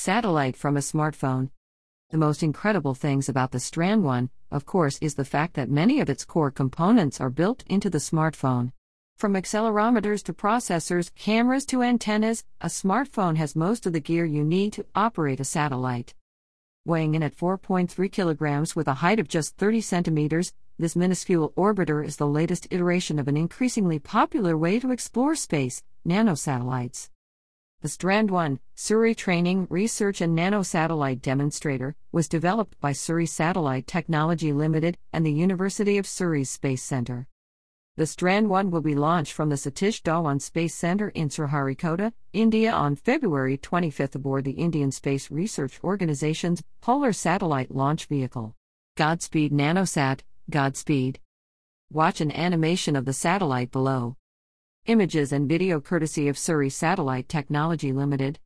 Satellite from a smartphone. The most incredible things about the Strand 1, of course, is the fact that many of its core components are built into the smartphone. From accelerometers to processors, cameras to antennas, a smartphone has most of the gear you need to operate a satellite. Weighing in at 4.3 kilograms with a height of just 30 centimeters, this minuscule orbiter is the latest iteration of an increasingly popular way to explore space, nanosatellites. The Strand 1, Surrey Training, Research and Nanosatellite Demonstrator, was developed by Surrey Satellite Technology Limited and the University of Surrey's Space Centre. The Strand 1 will be launched from the Satish Dhawan Space Centre in Sriharikota, India on February 25 aboard the Indian Space Research Organisation's Polar Satellite Launch Vehicle. Godspeed Nanosat, Godspeed. Watch an animation of the satellite below. Images and video courtesy of Surrey Satellite Technology Limited.